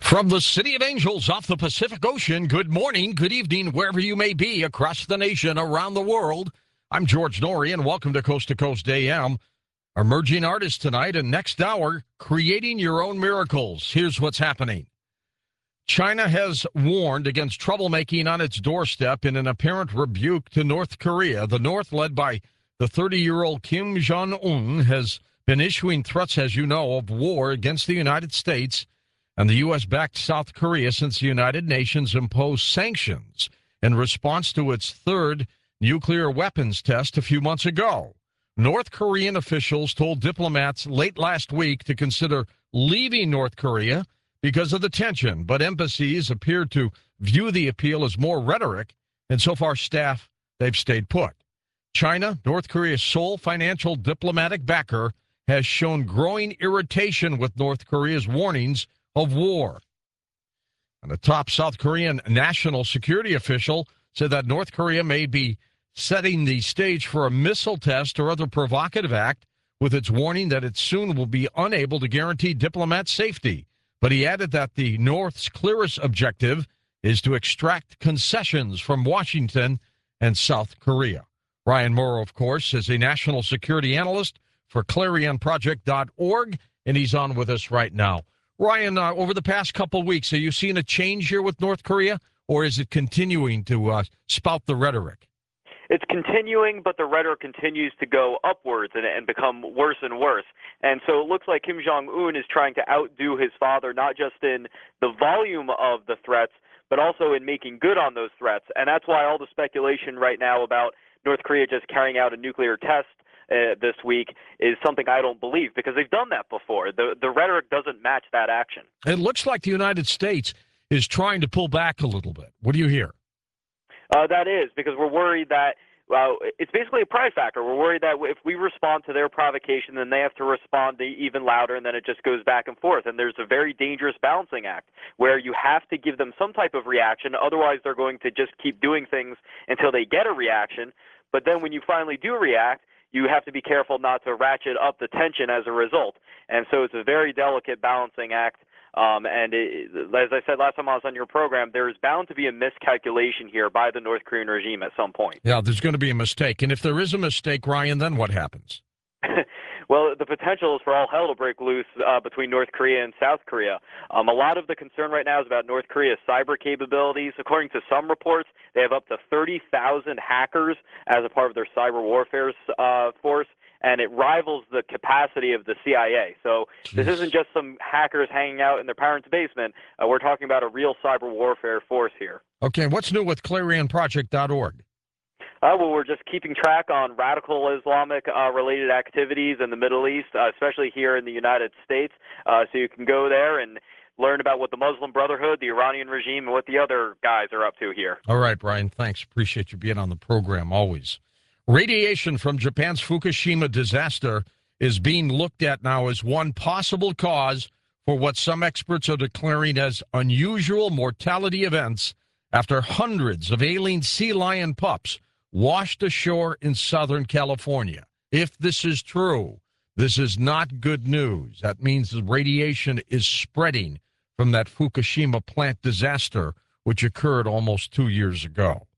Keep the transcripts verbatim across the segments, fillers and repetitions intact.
From the City of Angels off the Pacific Ocean, good morning, good evening, wherever you may be across the nation, around the world. I'm George Noory, and welcome to Coast to Coast A M. Emerging artist tonight, and next hour, creating your own miracles. Here's what's happening. China has warned against troublemaking on its doorstep in an apparent rebuke to North Korea. The North, led by the thirty-year-old Kim Jong-un, has been issuing threats, as you know, of war against the United States and the U S backed South Korea since the United Nations imposed sanctions in response to its third nuclear weapons test a few months ago. North Korean officials told diplomats late last week to consider leaving North Korea because of the tension, but embassies appeared to view the appeal as more rhetoric, and so far staff, they've stayed put. China, North Korea's sole financial diplomatic backer, has shown growing irritation with North Korea's warnings of war. And a top South Korean national security official said that North Korea may be setting the stage for a missile test or other provocative act, with its warning that it soon will be unable to guarantee diplomat safety. But he added that the North's clearest objective is to extract concessions from Washington and South Korea. Ryan Morrow, of course, is a national security analyst for Clarion Project dot org, and he's on with us right now. Ryan, uh, over the past couple of weeks, are you seeing a change here with North Korea, or is it continuing to uh, spout the rhetoric? It's continuing, but the rhetoric continues to go upwards and, and become worse and worse. And so it looks like Kim Jong-un is trying to outdo his father, not just in the volume of the threats, but also in making good on those threats. And that's why all the speculation right now about North Korea just carrying out a nuclear test Uh, this week is something I don't believe, because they've done that before. The the rhetoric doesn't match that action. It looks like the United States is trying to pull back a little bit. What do you hear? Uh, that is, because we're worried that, well, it's basically a pride factor. We're worried that if we respond to their provocation, then they have to respond even louder, and then it just goes back and forth. And there's a very dangerous balancing act where you have to give them some type of reaction. Otherwise, they're going to just keep doing things until they get a reaction. But then when you finally do react, you have to be careful not to ratchet up the tension as a result. And so it's a very delicate balancing act. Um, and it, as I said last time I was on your program, there is bound to be a miscalculation here by the North Korean regime at some point. Yeah, there's going to be a mistake. And if there is a mistake, Ryan, then what happens? Well, the potential is for all hell to break loose uh, between North Korea and South Korea. Um, a lot of the concern right now is about North Korea's cyber capabilities. According to some reports, they have up to thirty thousand hackers as a part of their cyber warfare uh, force, and it rivals the capacity of the C I A. So Jeez. This isn't just some hackers hanging out in their parents' basement. Uh, we're talking about a real cyber warfare force here. Okay, what's new with Clarion Project dot org? Uh, well, we're just keeping track on radical Islamic-related uh, activities in the Middle East, uh, especially here in the United States. Uh, so you can go there and learn about what the Muslim Brotherhood, the Iranian regime, and what the other guys are up to here. All right, Brian, thanks. Appreciate you being on the program always. Radiation from Japan's Fukushima disaster is being looked at now as one possible cause for what some experts are declaring as unusual mortality events after hundreds of ailing sea lion pups washed ashore in Southern California. If this is true, this is not good news. That means the radiation is spreading from that Fukushima plant disaster, which occurred almost two years ago.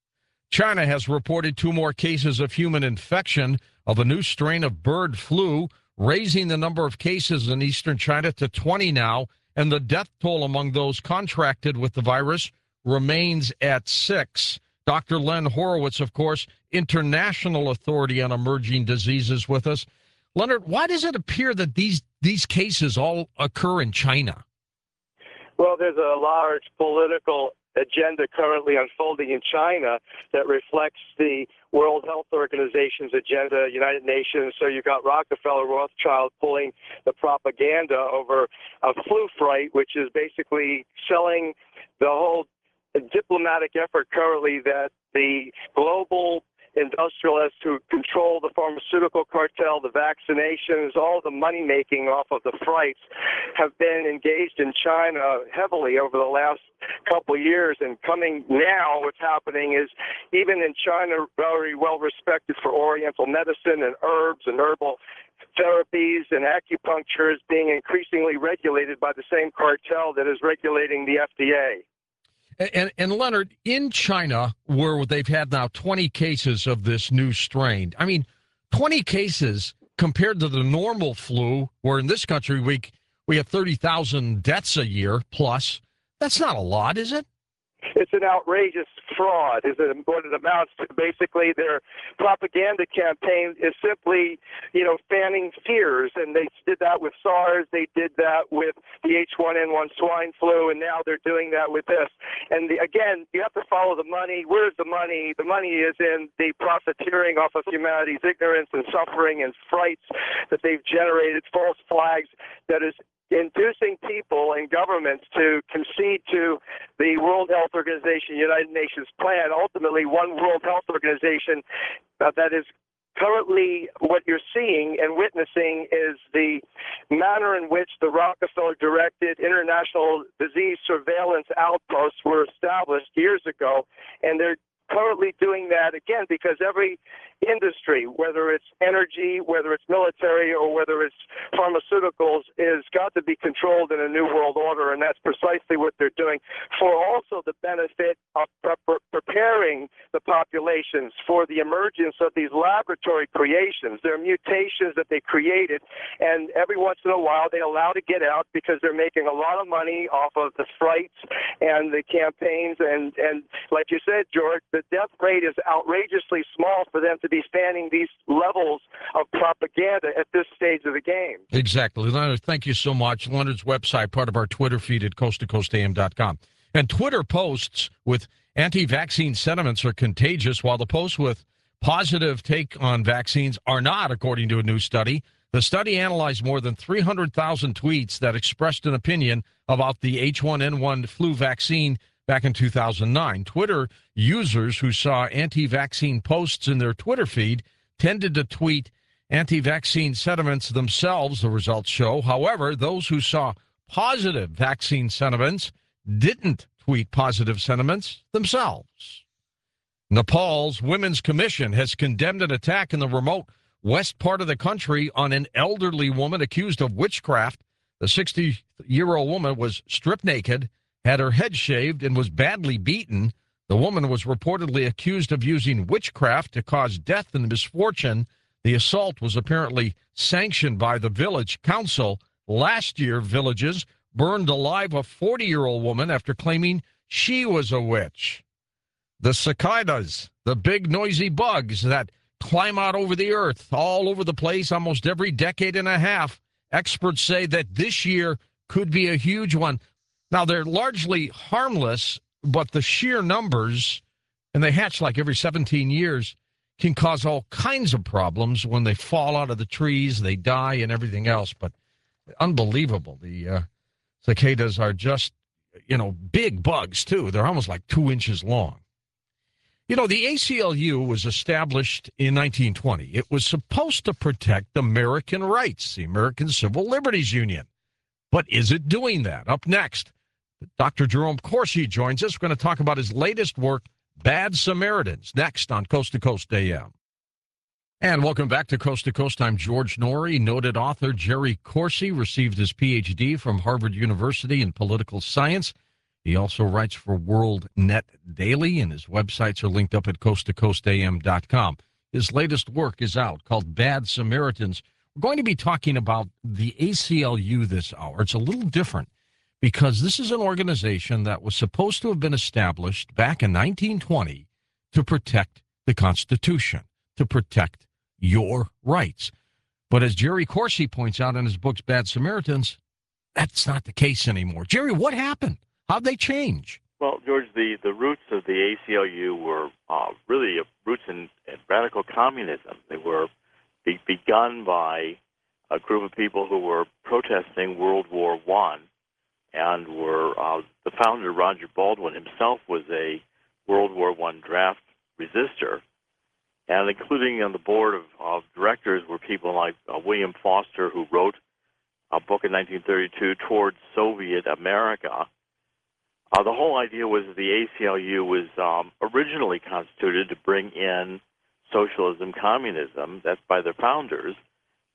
China has reported two more cases of human infection of a new strain of bird flu, raising the number of cases in eastern China to twenty now, and the death toll among those contracted with the virus remains at six. Doctor Len Horowitz, of course, International Authority on Emerging Diseases, with us. Leonard, why does it appear that these, these cases all occur in China? Well, there's a large political agenda currently unfolding in China that reflects the World Health Organization's agenda, United Nations. So you've got Rockefeller Rothschild pulling the propaganda over a flu fright, which is basically selling the whole diplomatic effort currently that the global industrialists who control the pharmaceutical cartel, the vaccinations, all the money making off of the frights have been engaged in China heavily over the last couple of years. And coming now, what's happening is even in China, very well respected for Oriental medicine and herbs and herbal therapies and acupuncture is being increasingly regulated by the same cartel that is regulating the F D A. And, and Leonard, in China, where they've had now twenty cases of this new strain, I mean, twenty cases compared to the normal flu, where in this country we we have thirty thousand deaths a year plus. That's not a lot, is it? It's an outrageous fraud, is it, what it amounts to. Basically, their propaganda campaign is simply, you know, fanning fears, and they did that with SARS, they did that with the H one N one swine flu, and now they're doing that with this. And the, again, you have to follow the money. Where's the money? The money is in the profiteering off of humanity's ignorance and suffering and frights that they've generated, false flags that is inducing people and governments to concede to the World Health Organization, United Nations plan, ultimately one World Health Organization uh, that is currently what you're seeing and witnessing is the manner in which the Rockefeller-directed international disease surveillance outposts were established years ago, and they're currently doing that again because every industry, whether it's energy, whether it's military, or whether it's pharmaceuticals, is got to be controlled in a new world order, and that's precisely what they're doing for also the benefit of pre- preparing the populations for the emergence of these laboratory creations. They're mutations that they created, and every once in a while they allow to get out because they're making a lot of money off of the frights and the campaigns, and, and like you said, George, the death rate is outrageously small for them to be spanning these levels of propaganda at this stage of the game. Exactly. Leonard, thank you so much. Leonard's website, part of our Twitter feed at coast to coast a m dot com. And Twitter posts with anti-vaccine sentiments are contagious, while the posts with positive take on vaccines are not, according to a new study. The study analyzed more than three hundred thousand tweets that expressed an opinion about the H one N one flu vaccine back in two thousand nine. Twitter users who saw anti-vaccine posts in their Twitter feed tended to tweet anti-vaccine sentiments themselves, the results show. However, those who saw positive vaccine sentiments didn't tweet positive sentiments themselves. Nepal's Women's Commission has condemned an attack in the remote west part of the country on an elderly woman accused of witchcraft. The sixty-year-old woman was stripped naked, had her head shaved, and was badly beaten. The woman was reportedly accused of using witchcraft to cause death and misfortune. The assault was apparently sanctioned by the village council. Last year, villages burned alive a forty-year-old woman after claiming she was a witch. The cicadas, the big noisy bugs that climb out over the earth all over the place almost every decade and a half, experts say that this year could be a huge one. Now, they're largely harmless, but the sheer numbers, and they hatch like every seventeen years, can cause all kinds of problems when they fall out of the trees, they die, and everything else. But unbelievable. The uh, cicadas are just, you know, big bugs, too. They're almost like two inches long. You know, the A C L U was established in nineteen twenty. It was supposed to protect American rights, the American Civil Liberties Union. But is it doing that? Up next, Doctor Jerome Corsi joins us. We're going to talk about his latest work, Bad Samaritans, next on Coast to Coast A M. And welcome back to Coast to Coast. I'm George Noory. Noted author Jerry Corsi received his P H D from Harvard University in political science. He also writes for World Net Daily, and his websites are linked up at coast to coast a m dot com. His latest work is out called Bad Samaritans. We're going to be talking about the A C L U this hour. It's a little different because this is an organization that was supposed to have been established back in nineteen twenty to protect the Constitution, to protect your rights. But as Jerry Corsi points out in his books, Bad Samaritans, that's not the case anymore. Jerry, what happened? How'd they change? Well, George, the, the roots of the A C L U were uh, really roots in, in radical communism. They were be, begun by a group of people who were protesting World War One, and were uh, the founder, Roger Baldwin, himself was a World War One draft resistor, and including on the board of, of directors were people like uh, William Foster, who wrote a book in nineteen thirty-two, Towards Soviet America. Uh, the whole idea was that the A C L U was um, originally constituted to bring in socialism, communism, that's by their founders,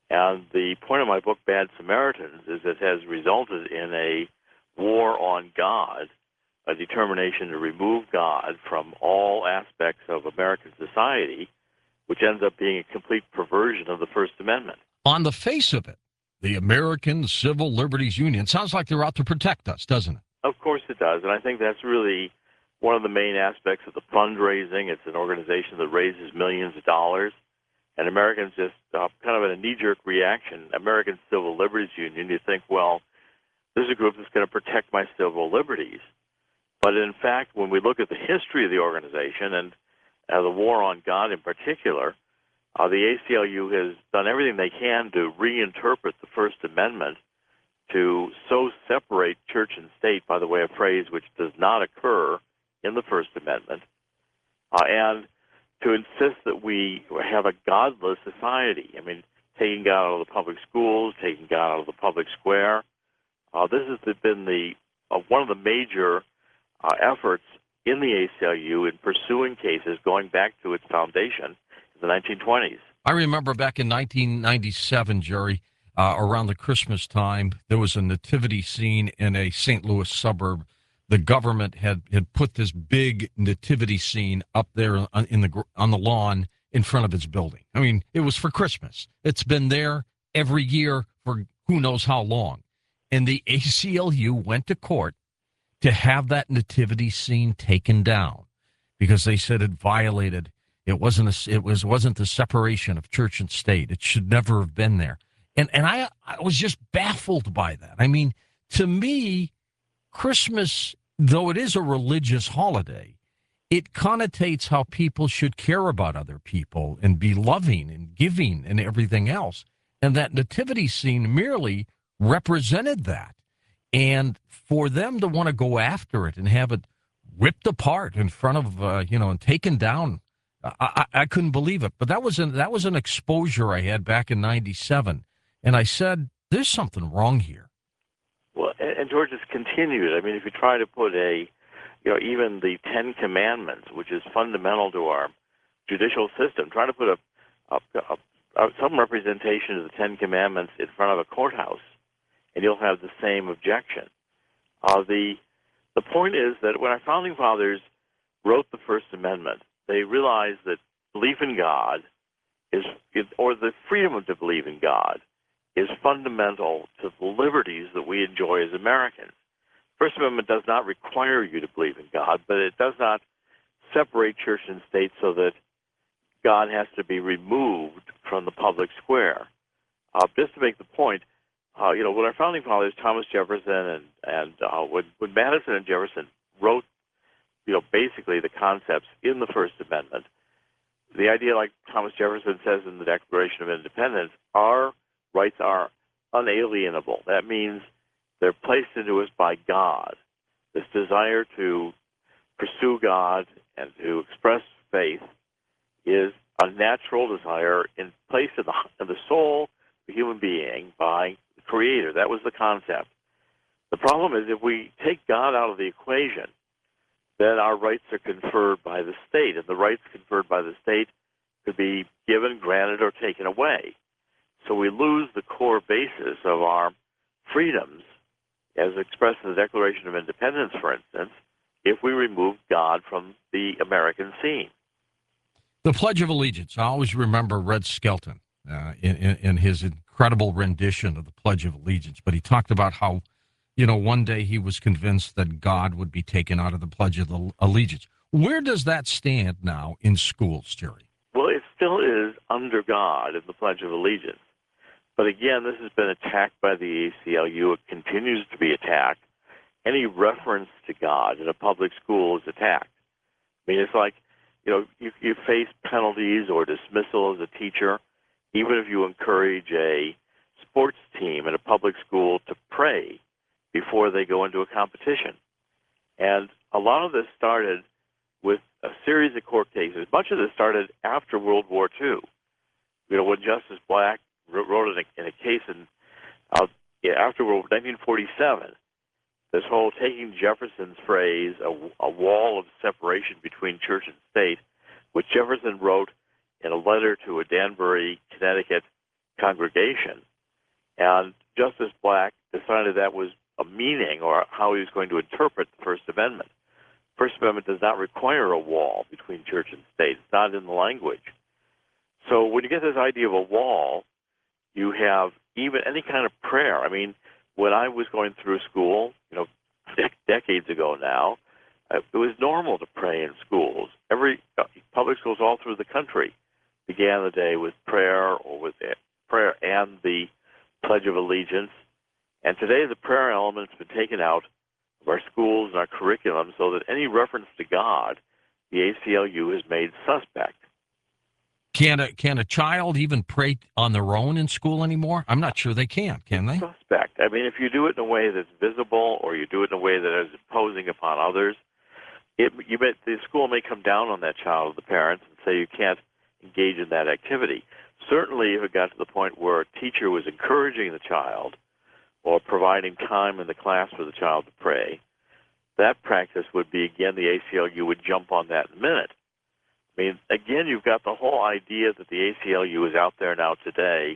And the point of my book, Bad Samaritans, is it has resulted in a war on God, a determination to remove God from all aspects of American society, which ends up being a complete perversion of the First Amendment. On the face of it, the American Civil Liberties Union sounds like they're out to protect us, doesn't it? Of course it does, and I think that's really one of the main aspects of the fundraising. It's an organization that raises millions of dollars, and Americans just uh, kind of in a knee-jerk reaction, American Civil Liberties Union, you think, well, this is a group that's going to protect my civil liberties. But in fact, when we look at the history of the organization and uh, the war on God in particular, uh, the A C L U has done everything they can to reinterpret the First Amendment to so separate church and state, by the way, a phrase which does not occur in the First Amendment, uh, and to insist that we have a godless society. I mean, taking God out of the public schools, taking God out of the public square. Uh, this has been the uh, one of the major uh, efforts in the A C L U in pursuing cases going back to its foundation in the nineteen twenties. I remember back in nineteen ninety-seven, Jerry, uh, around the Christmas time, there was a nativity scene in a Saint Louis suburb. The government had, had put this big nativity scene up there on, in the on the lawn in front of its building. I mean, it was for Christmas. It's been there every year for who knows how long. And the A C L U went to court to have that nativity scene taken down because they said it violated. It wasn't a, it was wasn't the separation of church and state. It should never have been there. And and I I was just baffled by that. I mean, to me, Christmas, though it is a religious holiday, it connotates how people should care about other people and be loving and giving and everything else. And that nativity scene merely represented that. And for them to want to go after it and have it ripped apart in front of, uh, you know, and taken down, I, I, I couldn't believe it. But that was an, that was an exposure I had back in ninety-seven. And I said, there's something wrong here. Well, and, and George has continued. I mean, if you try to put a, you know, even the Ten Commandments, which is fundamental to our judicial system, try to put a, a, a, a some representation of the Ten Commandments in front of a courthouse, and you'll have the same objection. Uh, the the point is that when our founding fathers wrote the First Amendment, they realized that belief in God is, or the freedom to believe in God, is fundamental to the liberties that we enjoy as Americans. First Amendment does not require you to believe in God, but it does not separate church and state so that God has to be removed from the public square. Uh, just to make the point, uh, you know, when our founding fathers, Thomas Jefferson and and uh, when, when Madison and Jefferson wrote, you know, basically the concepts in the First Amendment, the idea, like Thomas Jefferson says in the Declaration of Independence, our rights are unalienable. That means they're placed into us by God. This desire to pursue God and to express faith is a natural desire in place in the, in the soul of the human being by the Creator. That was the concept. The problem is if we take God out of the equation, then our rights are conferred by the state, and the rights conferred by the state could be given, granted, or taken away. So we lose the core basis of our freedoms, as expressed in the Declaration of Independence, for instance, if we remove God from the American scene. The Pledge of Allegiance. I always remember Red Skelton uh, in, in, in his incredible rendition of the Pledge of Allegiance. But he talked about how, you know, one day he was convinced that God would be taken out of the Pledge of Allegiance. Where does that stand now in schools, Jerry? Well, it still is under God in the Pledge of Allegiance. But again, this has been attacked by the A C L U. It continues to be attacked. Any reference to God in a public school is attacked. I mean, it's like, you know, you, you face penalties or dismissal as a teacher, even if you encourage a sports team in a public school to pray before they go into a competition. And a lot of this started with a series of court cases. Much of this started after World War Two. You know, when Justice Black wrote in a, in a case in uh, yeah, after World nineteen forty-seven, this whole taking Jefferson's phrase, a, a wall of separation between church and state, which Jefferson wrote in a letter to a Danbury, Connecticut congregation. And Justice Black decided that was a meaning or how he was going to interpret the First Amendment. First Amendment does not require a wall between church and state. It's not in the language. So when you get this idea of a wall, you have even any kind of prayer. I mean, when I was going through school, you know, dec- decades ago now, uh, it was normal to pray in schools. Every uh, public schools all through the country began the day with prayer or with uh, prayer and the Pledge of Allegiance. And today the prayer element's been taken out of our schools and our curriculum so that any reference to God, the A C L U has made suspect. Can a, can a child even pray on their own in school anymore? I'm not sure they can, can they? Suspect. I mean, if you do it in a way that's visible or you do it in a way that is imposing upon others, it, you may, the school may come down on that child or the parents and say you can't engage in that activity. Certainly, if it got to the point where a teacher was encouraging the child or providing time in the class for the child to pray, that practice would be, again, the A C L U would jump on that in a minute. I mean, again, you've got the whole idea that the A C L U is out there now today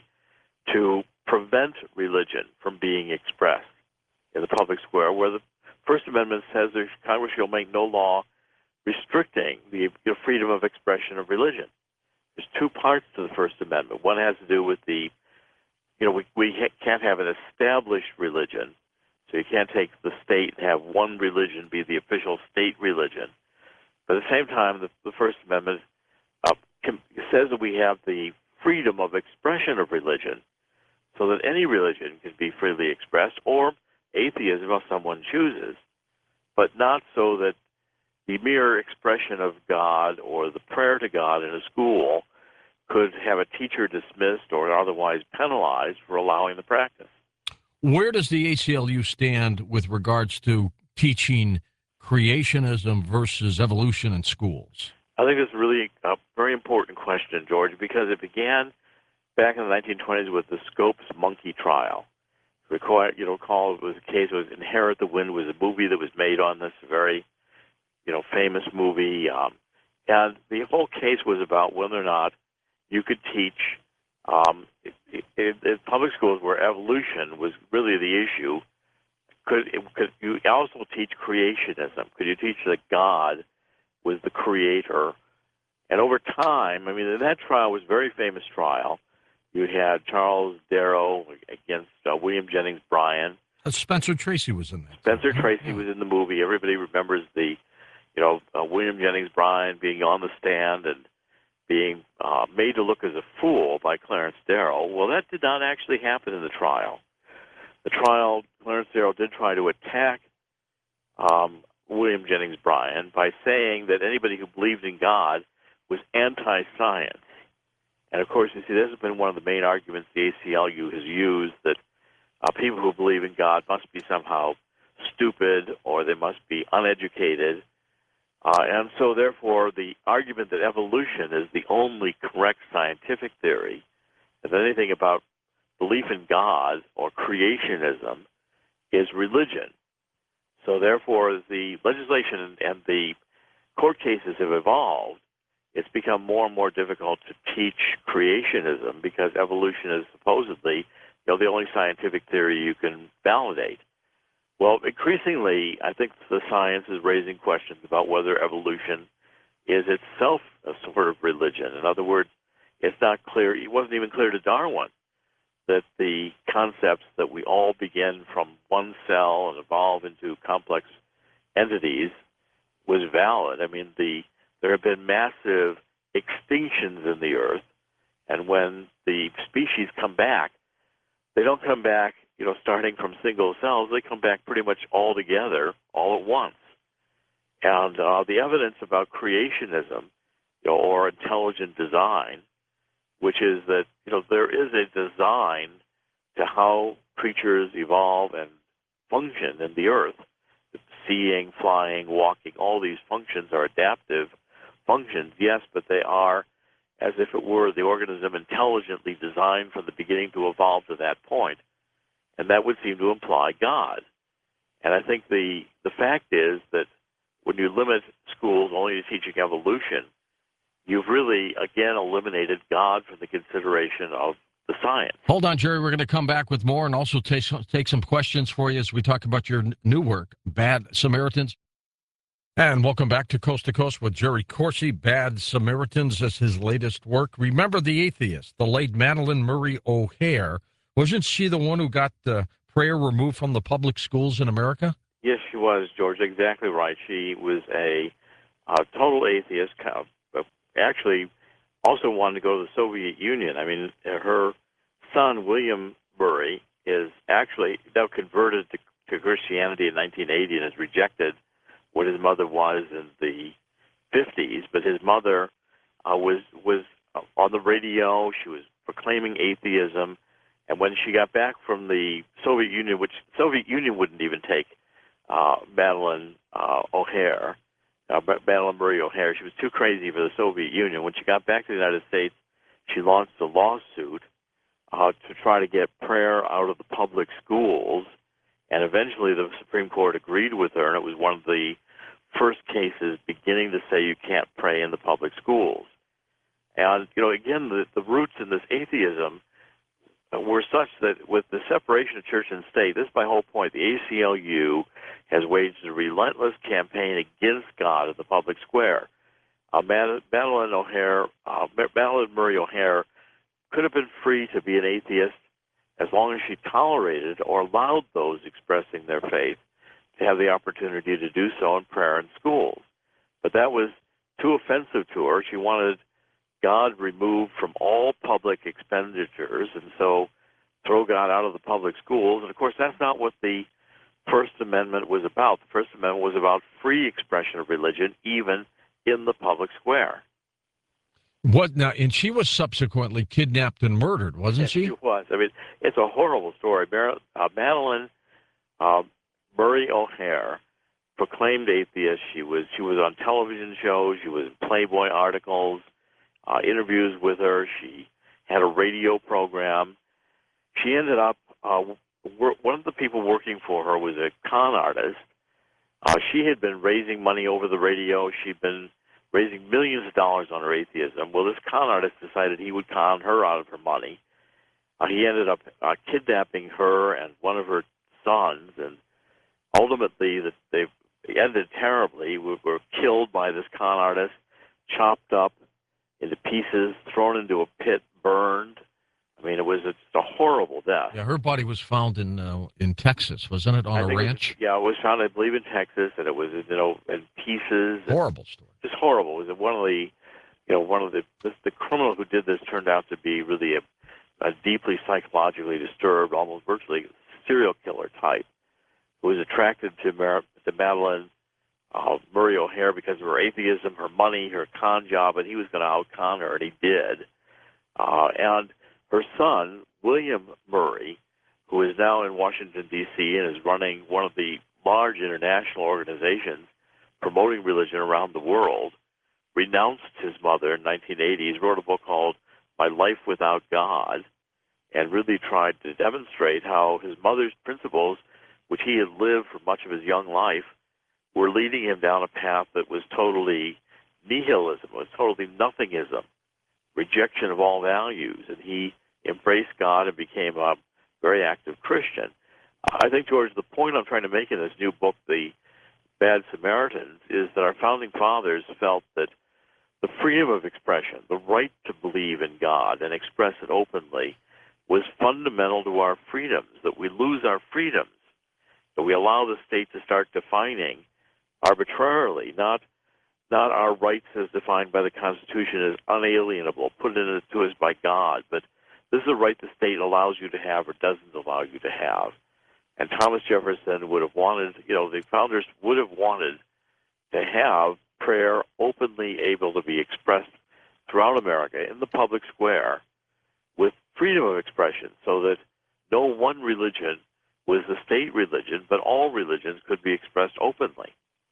to prevent religion from being expressed in the public square, where the First Amendment says that Congress shall make no law restricting the freedom of expression of religion. There's two parts to the First Amendment. One has to do with the, you know, we, we can't have an established religion, so you can't take the state and have one religion be the official state religion. But at the same time, the, the First Amendment uh, can, says that we have the freedom of expression of religion so that any religion can be freely expressed, or atheism if someone chooses, but not so that the mere expression of God or the prayer to God in a school could have a teacher dismissed or otherwise penalized for allowing the practice. Where does the A C L U stand with regards to teaching creationism versus evolution in schools? I think it's really a very important question, George, because it began back in the nineteen twenties with the Scopes monkey trial. Recall, you know, recall it was a case, it was Inherit the Wind, was a movie that was made on this very, you know, famous movie. Um, and the whole case was about whether or not you could teach um, in public schools where evolution was really the issue. Could, could you also teach creationism? Could you teach that God was the creator? And over time, I mean, that trial was a very famous trial. You had Charles Darrow against uh, William Jennings Bryan. Uh, Spencer Tracy was in that. Spencer Tracy yeah. was in the movie. Everybody remembers the, you know, uh, William Jennings Bryan being on the stand and being uh, made to look as a fool by Clarence Darrow. Well, that did not actually happen in the trial. The trial, Clarence Darrow did try to attack um, William Jennings Bryan by saying that anybody who believed in God was anti-science. And, of course, you see, this has been one of the main arguments the A C L U has used, that uh, people who believe in God must be somehow stupid or they must be uneducated. Uh, and so, therefore, the argument that evolution is the only correct scientific theory, and that anything about belief in God or creationism is religion. So, therefore, as the legislation and the court cases have evolved, it's become more and more difficult to teach creationism because evolution is supposedly, you know, the only scientific theory you can validate. Well, increasingly, I think the science is raising questions about whether evolution is itself a sort of religion. In other words, it's not clear, it wasn't even clear to Darwin that the concepts that we all begin from one cell and evolve into complex entities was valid. I mean, the there have been massive extinctions in the Earth, and when the species come back, they don't come back, you know, starting from single cells. They come back pretty much all together, all at once. And uh, the evidence about creationism, you know, or intelligent design, which is that, you know, there is a design to how creatures evolve and function in the Earth. Seeing, flying, walking, all these functions are adaptive functions, yes, but they are as if it were the organism intelligently designed from the beginning to evolve to that point. And that would seem to imply God. And I think the, the fact is that when you limit schools only to teaching evolution, you've really, again, eliminated God from the consideration of the science. Hold on, Jerry. We're going to come back with more and also take some, take some questions for you as we talk about your n- new work, Bad Samaritans. And welcome back to Coast to Coast with Jerry Corsi. Bad Samaritans is his latest work. Remember the atheist, the late Madeline Murray O'Hair. Wasn't she the one who got the prayer removed from the public schools in America? Yes, she was, George. Exactly right. She was a uh, total atheist. kind of, Actually, also wanted to go to the Soviet Union. I mean, her son, William Murray, is actually now converted to, to Christianity in nineteen eighty and has rejected what his mother was in the fifties. But his mother uh, was was on the radio. She was proclaiming atheism. And when she got back from the Soviet Union, which the Soviet Union wouldn't even take uh, Madeline uh, O'Hair, uh, Madeline Murray O'Hair, she was too crazy for the Soviet Union. When she got back to the United States, she launched a lawsuit uh, to try to get prayer out of the public schools. And eventually the Supreme Court agreed with her, and it was one of the first cases beginning to say you can't pray in the public schools. And, you know, again, the, the roots in this atheism were such that with the separation of church and state, this is my whole point, the A C L U has waged a relentless campaign against God in the public square. Uh, Madeline O'Hair, uh, Madeline Murray O'Hair could have been free to be an atheist as long as she tolerated or allowed those expressing their faith to have the opportunity to do so in prayer in schools. But that was too offensive to her. She wanted God removed from all public expenditures, and so throw God out of the public schools. And, of course, that's not what the First Amendment was about. The First Amendment was about free expression of religion, even in the public square. What now? And she was subsequently kidnapped and murdered, wasn't Yes, she? She was. I mean, it's a horrible story. Mar- uh, Madeline uh, Murray O'Hair proclaimed atheist. She was she was on television shows. She was in Playboy articles, uh, interviews with her. She had a radio program. She ended up, uh, wor- one of the people working for her was a con artist. Uh, she had been raising money over the radio. She'd been raising millions of dollars on her atheism. Well, this con artist decided he would con her out of her money. Uh, he ended up uh, kidnapping her and one of her sons, and ultimately that they ended terribly. We were killed by this con artist, chopped up into pieces, thrown into a pit, burned. I mean, it was it's a horrible death. Yeah, her body was found in uh, in Texas, wasn't it, on I a think ranch? It was, yeah, it was found, I believe, in Texas, and it was, you know, in pieces. Horrible story. Just horrible. It was one of the, you know, one of the the, the criminal who did this turned out to be really a, a deeply psychologically disturbed, almost virtually serial killer type, who was attracted to Mar- to Madeline uh, Murray O'Hair because of her atheism, her money, her con job, and he was going to out-con her, and he did. Uh, and her son, William Murray, who is now in Washington, D C, and is running one of the large international organizations promoting religion around the world, renounced his mother in nineteen eighty. He wrote a book called My Life Without God, and really tried to demonstrate how his mother's principles, which he had lived for much of his young life, were leading him down a path that was totally nihilism, was totally nothingism, rejection of all values, and he embraced God and became a very active Christian. I think, George, the point I'm trying to make in this new book, The Bad Samaritans, is that our founding fathers felt that the freedom of expression, the right to believe in God and express it openly, was fundamental to our freedoms, that we lose our freedoms, that we allow the state to start defining arbitrarily, not not our rights as defined by the Constitution as unalienable, put into us by God, but this is a right the state allows you to have or doesn't allow you to have. And Thomas Jefferson would have wanted, you know, the founders would have wanted to have prayer openly able to be expressed throughout America in the public square with freedom of expression, so that no one religion was the state religion, but all religions could be expressed openly.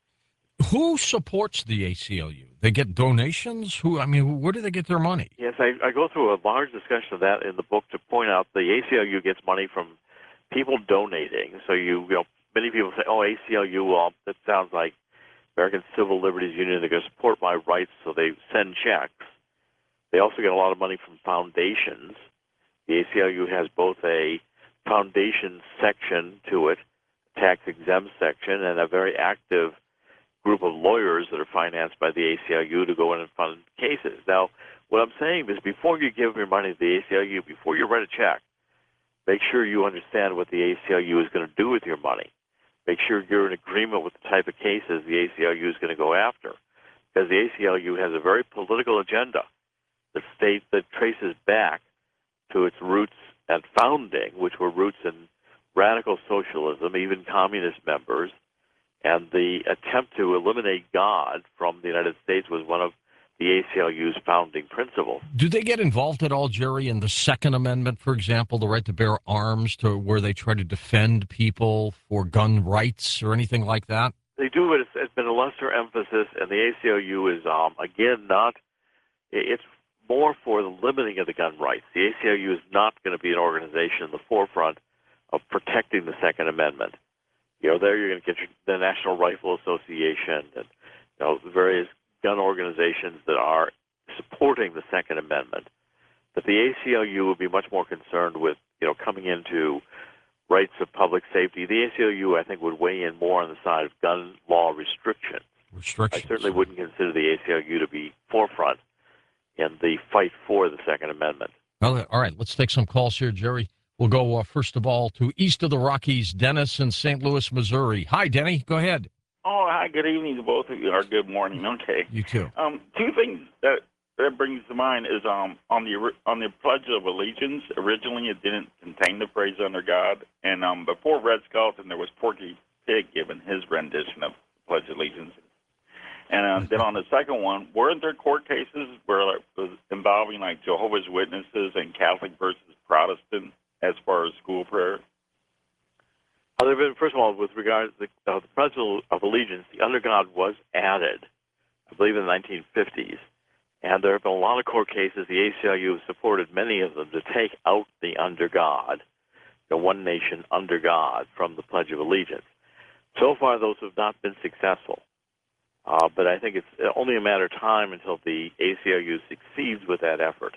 Who supports the A C L U? They get donations? Who? I mean, where do they get their money? Yes, I, I go through a large discussion of that in the book to point out the A C L U gets money from people donating. So you, you know, many people say, "Oh, A C L U, well, that sounds like American Civil Liberties Union. They're going to support my rights," so they send checks. They also get a lot of money from foundations. The A C L U has both a foundation section to it, tax-exempt section, and a very active group of lawyers that are financed by the A C L U to go in and fund cases. Now, what I'm saying is before you give your money to the A C L U, before you write a check, make sure you understand what the A C L U is going to do with your money. Make sure you're in agreement with the type of cases the A C L U is going to go after. Because the A C L U has a very political agenda that states that traces back to its roots and founding, which were roots in radical socialism, even communist members, and the attempt to eliminate God from the United States was one of the A C L U's founding principles. Do they get involved at all, Jerry, in the Second Amendment, for example, the right to bear arms, to where they try to defend people for gun rights or anything like that? They do, but it's, it's been a lesser emphasis, and the A C L U is, um, again, not, it's more for the limiting of the gun rights. The A C L U is not going to be an organization in the forefront of protecting the Second Amendment. You know, there you're going to get your, the National Rifle Association and, you know, various gun organizations that are supporting the Second Amendment. But the A C L U will be much more concerned with, you know, coming into rights of public safety. The A C L U, I think, would weigh in more on the side of gun law restrictions. Restrictions. I certainly wouldn't consider the A C L U to be forefront in the fight for the Second Amendment. Well, all right, let's take some calls here, Jerry. We'll go, uh, first of all, to east of the Rockies, Dennis in Saint Louis, Missouri. Hi, Denny. Go ahead. Oh, hi. Good evening to both of you, or good morning. Okay. You too. Um, two things that that brings to mind is um on the on the Pledge of Allegiance. Originally, it didn't contain the phrase "under God," and um before Red Skelton, there was Porky Pig giving his rendition of Pledge of Allegiance. And uh, then on the second one, weren't there court cases where like, was involving like Jehovah's Witnesses and Catholic versus Protestant as far as school prayer? Uh, there have been, first of all, with regard to the, uh, the Pledge of Allegiance, the under God was added, I believe, in the nineteen fifties. And there have been a lot of court cases. The A C L U has supported many of them to take out the under God, the one nation under God, from the Pledge of Allegiance. So far, those have not been successful. Uh, but I think it's only a matter of time until the A C L U succeeds with that effort.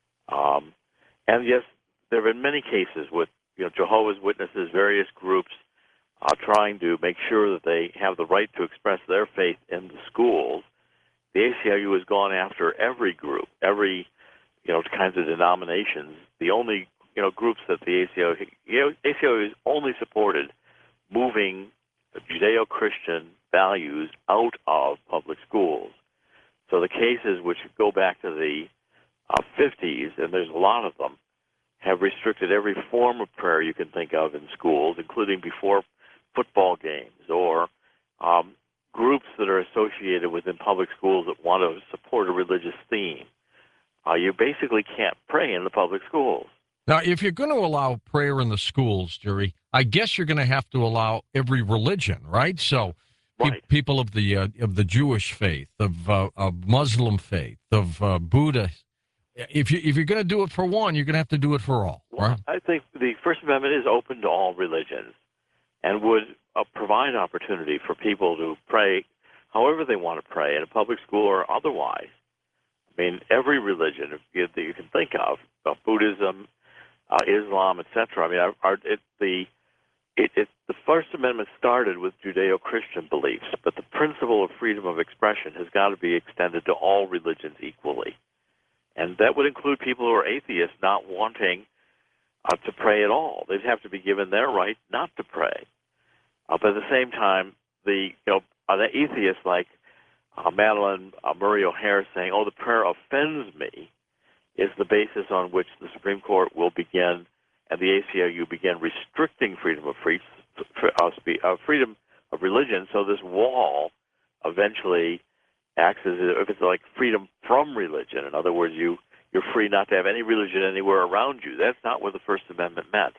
Um, and yes, there have been many cases with, you know, Jehovah's Witnesses, various groups uh, trying to make sure that they have the right to express their faith in the schools. The A C L U has gone after every group, every, you know, kinds of denominations. The only, you know, groups that the A C L U, you know, A C L U has only supported moving Judeo-Christian values out of public schools. So the cases which go back to the uh, fifties, and there's a lot of them, have restricted every form of prayer you can think of in schools, including before football games or um, groups that are associated within public schools that want to support a religious theme. Uh, you basically can't pray in the public schools. Now, if you're going to allow prayer in the schools, Jerry, I guess you're going to have to allow every religion, right? So Right. pe- people of the uh, of the Jewish faith, of, uh, of Muslim faith, of uh, Buddha. If, you, if you're going to do it for one, you're going to have to do it for all, right? I think the First Amendment is open to all religions and would uh, provide opportunity for people to pray however they want to pray, in a public school or otherwise. I mean, every religion that you can think of, uh, Buddhism, uh, Islam, et cetera. I mean, our, our, it, the it, it, the First Amendment started with Judeo-Christian beliefs, but the principle of freedom of expression has got to be extended to all religions equally. And that would include people who are atheists not wanting uh, to pray at all. They'd have to be given their right not to pray. Uh, but at the same time, the you know uh, the atheists like uh, Madeline uh, Murray O'Hare saying, "Oh, the prayer offends me," is the basis on which the Supreme Court will begin, and the A C L U begin restricting freedom of free, uh, uh, freedom of religion. So this wall eventually acts as if it's like freedom from religion. In other words, you, you're free not to have any religion anywhere around you. That's not what the First Amendment meant.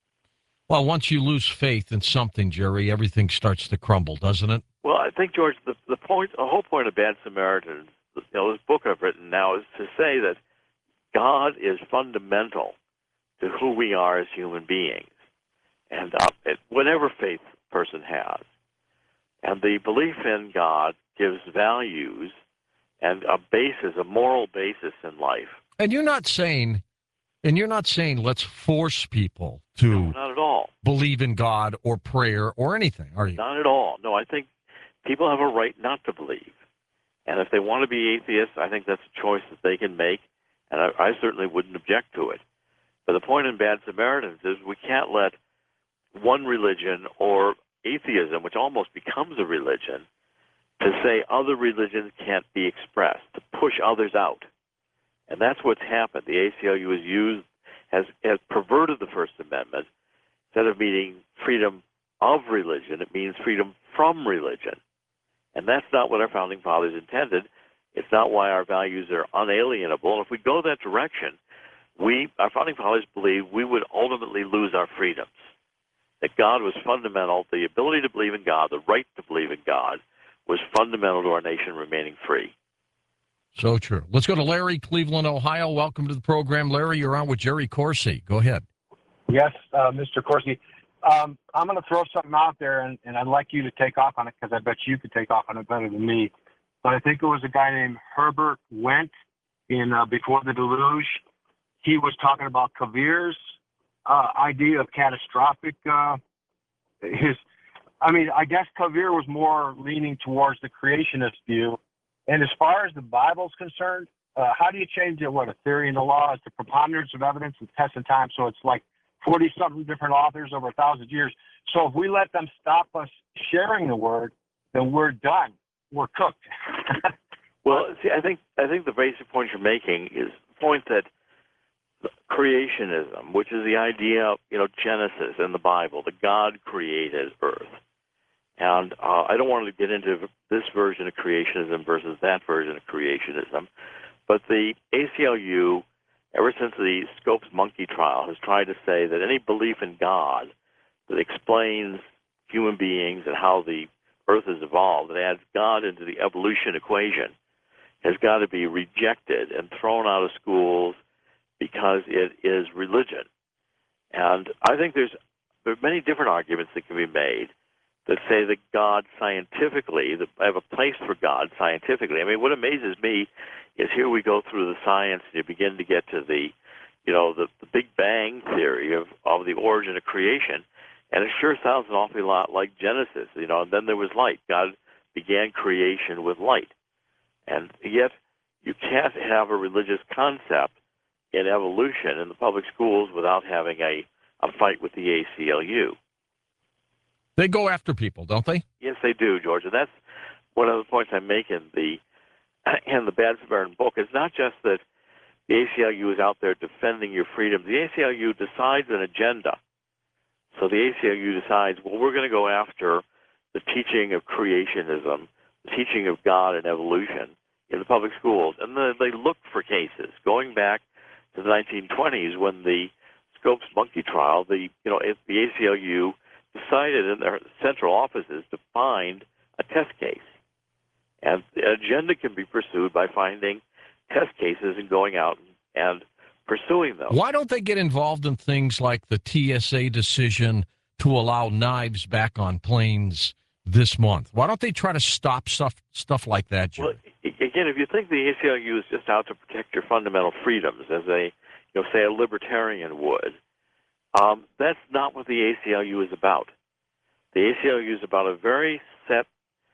Well, once you lose faith in something, Jerry, everything starts to crumble, doesn't it? Well, I think, George, the, the point, the whole point of Bad Samaritans, you know, this book I've written now, is to say that God is fundamental to who we are as human beings, and uh, it, whatever faith a person has. And the belief in God gives values and a basis, a moral basis in life. And you're not saying, And you're not saying let's force people to No, not at all. believe in God or prayer or anything, are you? Not at all. No, I think people have a right not to believe. And if they want to be atheists, I think that's a choice that they can make, and I, I certainly wouldn't object to it. But the point in Bad Samaritans is we can't let one religion or atheism, which almost becomes a religion, to say other religions can't be expressed, to push others out. And that's what's happened. The A C L U has used, has, has perverted the First Amendment. Instead of meaning freedom of religion, it means freedom from religion. And that's not what our founding fathers intended. It's not why our values are unalienable. And if we go that direction, we, our founding fathers believed we would ultimately lose our freedoms. That God was fundamental. The ability to believe in God, the right to believe in God, was fundamental to our nation remaining free. So true. Let's go to Larry, Cleveland, Ohio. Welcome to the program. Larry, you're on with Jerry Corsi. Go ahead. Yes, uh, Mister Corsi. Um, I'm going to throw something out there, and, and I'd like you to take off on it because I bet you could take off on it better than me. But I think it was a guy named Herbert Wendt in uh, Before the Deluge. He was talking about Kavir's uh, idea of catastrophic. Uh, his, I mean, I guess Kavir was more leaning towards the creationist view. And as far as the Bible's concerned, uh, how do you change it? What, a theory in the law is the preponderance of evidence and test of time. So it's like forty-something different authors over a thousand years. So if we let them stop us sharing the word, then we're done. We're cooked. Well, see, I think I think the basic point you're making is the point that creationism, which is the idea of, you know, Genesis in the Bible, that God created earth. And uh, I don't want to get into this version of creationism versus that version of creationism, but the A C L U, ever since the Scopes monkey trial, has tried to say that any belief in God that explains human beings and how the earth has evolved, that adds God into the evolution equation, has got to be rejected and thrown out of schools because it is religion. And I think there's there are many different arguments that can be made that say that God scientifically, that I have a place for God scientifically. I mean, what amazes me is here we go through the science and you begin to get to the, you know, the, the Big Bang theory of, of the origin of creation, and it sure sounds an awful lot like Genesis, you know, and then there was light. God began creation with light. And yet you can't have a religious concept in evolution in the public schools without having a, a fight with the A C L U. They go after people, don't they? Yes, they do, George. And that's one of the points I make in the in the Bad Samaritan book. It's not just that the A C L U is out there defending your freedom. The A C L U decides an agenda. So the A C L U decides, well, we're going to go after the teaching of creationism, the teaching of God and evolution in the public schools. And then they look for cases. Going back to the nineteen twenties when the Scopes monkey trial, the you know the A C L U decided in their central offices to find a test case. And the agenda can be pursued by finding test cases and going out and pursuing them. Why don't they get involved in things like the T S A decision to allow knives back on planes this month? Why don't they try to stop stuff stuff like that, Jim? Well, again, if you think the A C L U is just out to protect your fundamental freedoms, as a, you know, say a libertarian would, Um, that's not what the A C L U is about. The A C L U is about a very set,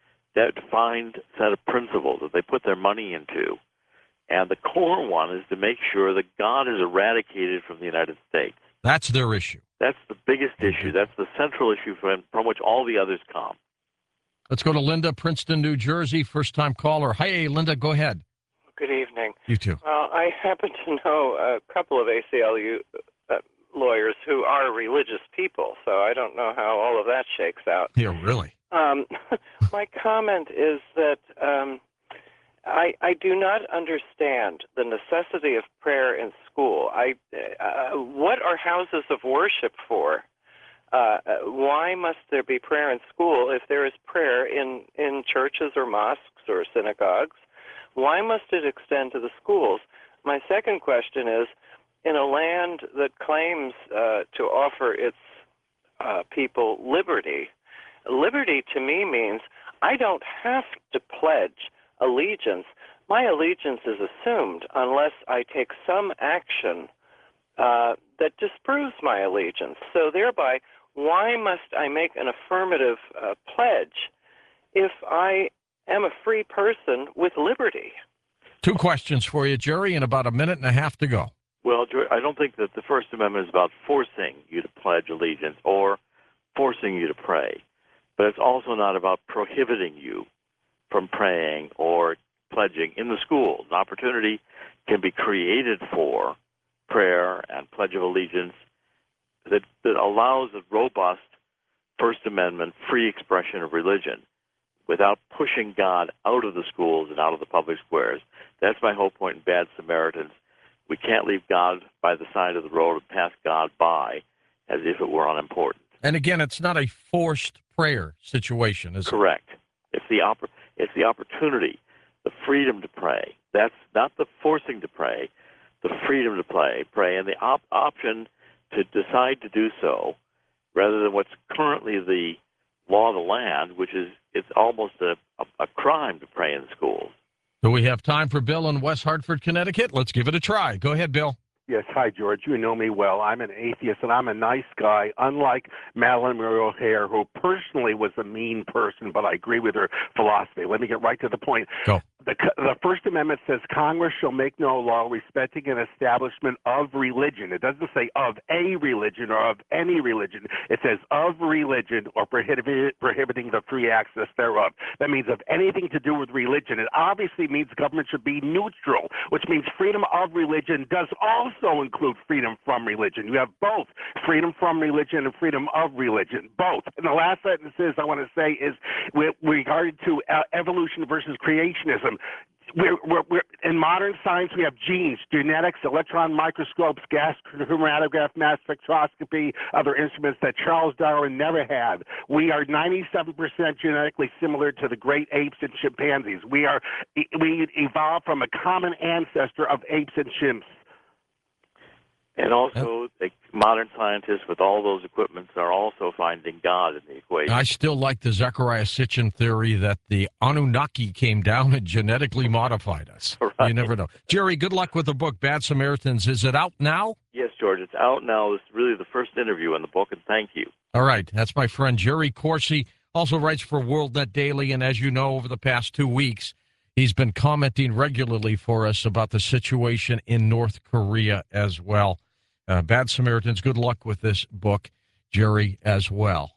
defined set of principles that they put their money into. And the core one is to make sure that God is eradicated from the United States. That's their issue. That's the biggest issue. That's the central issue from, from which all the others come. Let's go to Linda, Princeton, New Jersey, first-time caller. Hey, Linda, go ahead. Good evening. You too. Well, I happen to know a couple of A C L U uh, lawyers who are religious people, so I don't know how all of that shakes out. Yeah, really. Um, my comment is that um, I, I do not understand the necessity of prayer in school. I, uh, what are houses of worship for? Uh, why must there be prayer in school if there is prayer in, in churches or mosques or synagogues? Why must it extend to the schools? My second question is, in a land that claims uh, to offer its uh, people liberty, liberty to me means I don't have to pledge allegiance. My allegiance is assumed unless I take some action uh, that disproves my allegiance. So thereby, why must I make an affirmative uh, pledge if I am a free person with liberty? Two questions for you, Jerry, and about a minute and a half to go. Well, I don't think that the First Amendment is about forcing you to pledge allegiance or forcing you to pray, but it's also not about prohibiting you from praying or pledging in the schools. An opportunity can be created for prayer and pledge of allegiance that, that allows a robust First Amendment free expression of religion without pushing God out of the schools and out of the public squares. That's my whole point in Bad Samaritans. We can't leave God by the side of the road and pass God by as if it were unimportant. And again, it's not a forced prayer situation, is it? Correct. It's the oppor- it's the opportunity, the freedom to pray. That's not the forcing to pray, the freedom to pray, pray, and the op- option to decide to do so, rather than what's currently the law of the land, which is it's almost a, a, a crime to pray in schools. Do we have time for Bill in West Hartford, Connecticut? Let's give it a try. Go ahead, Bill. Yes, hi, George. You know me well. I'm an atheist, and I'm a nice guy, unlike Madeleine Murray O'Hair, who personally was a mean person, but I agree with her philosophy. Let me get right to the point. Go. The, the First Amendment says Congress shall make no law respecting an establishment of religion. It doesn't say of a religion or of any religion. It says of religion or prohibited, prohibiting the free access thereof. That means of anything to do with religion. It obviously means government should be neutral, which means freedom of religion does also include freedom from religion. You have both freedom from religion and freedom of religion, both. And the last sentence is I want to say is with regard to uh, evolution versus creationism. We're, we're, we're, in modern science, we have genes, genetics, electron microscopes, gas chromatograph, mass spectroscopy, other instruments that Charles Darwin never had. We are ninety-seven percent genetically similar to the great apes and chimpanzees. We are we evolved from a common ancestor of apes and chimps. And also, the modern scientists with all those equipments are also finding God in the equation. I still like the Zecharia Sitchin theory that the Anunnaki came down and genetically modified us. Right. You never know. Jerry, good luck with the book, Bad Samaritans. Is it out now? Yes, George, it's out now. It's really the first interview in the book, and thank you. All right. That's my friend Jerry Corsi, also writes for WorldNet Daily, and as you know, over the past two weeks, he's been commenting regularly for us about the situation in North Korea as well. Uh, Bad Samaritans, good luck with this book, Jerry, as well.